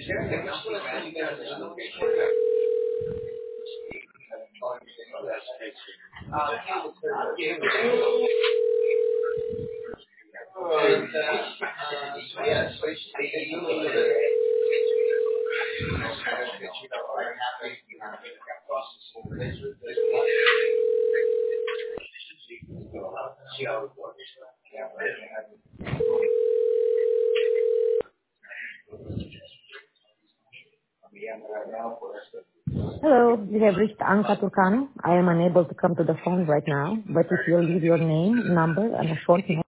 Hello, you have reached Anka Turcanu. I am unable to come to the phone right now, but if you leave your name, number, and a short